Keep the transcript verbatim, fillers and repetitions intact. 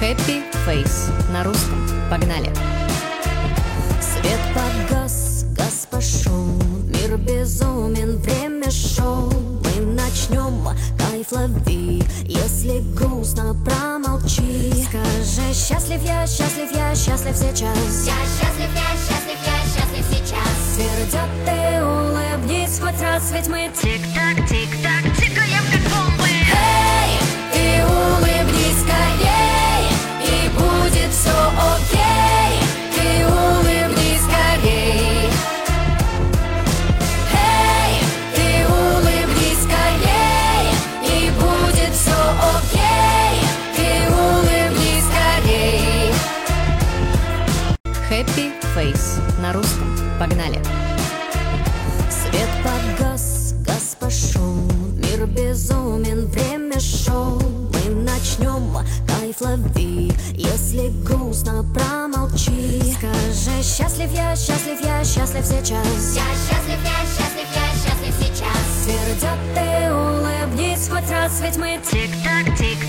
Happy Face на русском. Погнали! Свет погас, газ пошел, мир безумен, время шоу. Мы начнем, кайф лови, если грустно, промолчи. Скажи: счастлив я, счастлив я, счастлив сейчас. Я счастлив, я счастлив, я счастлив сейчас. Твердят, ты улыбнись хоть раз, ведь мы Тик-так, тик-так, тикаем как бомбы. Эй, ты улыбнись скорей, и будет все окей. Ты улыбнись скорей. Эй, ты улыбнись скорей, и будет все окей. Ты улыбнись скорей. Happy Face на русском. Погнали! Свет погас, газ пошел, мир безумен, время шоу. Мы начнем, кайф лови, если грустно, промолчи. Скажи: счастлив я, счастлив я, счастлив сейчас. Я счастлив, я счастлив, я счастлив сейчас. Твердят, ты улыбнись хоть раз, ведь мы Тик-так, тик